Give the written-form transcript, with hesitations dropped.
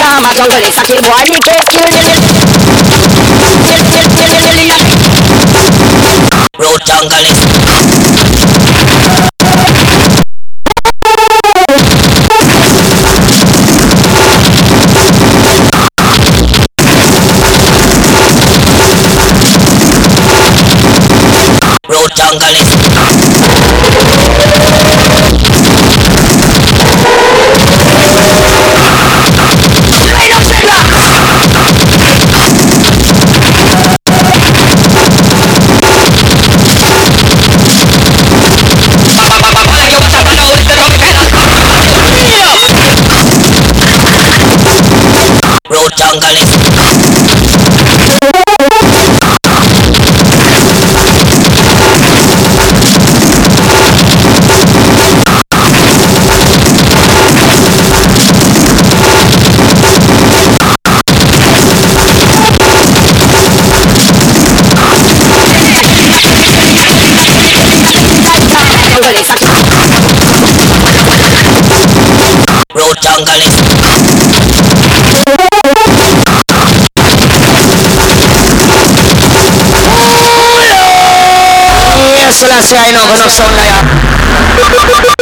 Sama jungle is a boy, you can't kill road jungle is road jungle is road jungle is road jungle is yes, I know, no son